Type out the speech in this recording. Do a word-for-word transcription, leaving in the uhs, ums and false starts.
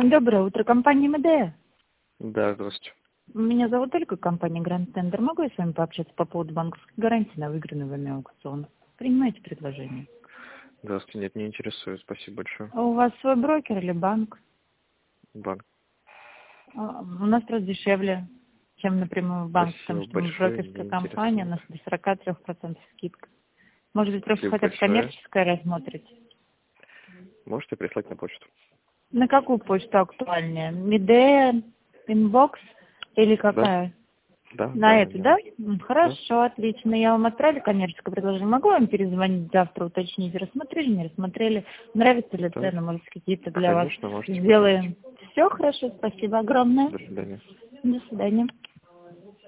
Доброе утро, компания МД. Да, здравствуйте. Меня зовут Ольга, компания Grand Tender. Могу я с вами пообщаться по поводу банковской гарантии на выигранный вами аукцион? Принимаете предложение? Здравствуйте. Нет, не интересует. Спасибо большое. А у вас свой брокер или банк? Банк. А, У нас просто дешевле, чем напрямую в банке, потому Спасибо что мы большое. брокерская Не компания, у интересует. нас до сорок три процентов скидка. Может быть, просто Спасибо хотя бы большое. коммерческое рассмотрите? Можете прислать на почту? На какую почту актуальнее? МИД, инбокс или Да? какая? Да, На да, эту, не да? надо. М, Да? Хорошо, отлично. Я вам отправлю коммерческое предложение. Могу вам перезвонить завтра, уточнить, рассмотрели, не рассмотрели? Нравятся ли Да. цены, может, какие-то для вас Конечно, можете позвонить. сделаем? Все хорошо, спасибо огромное. До свидания. До свидания.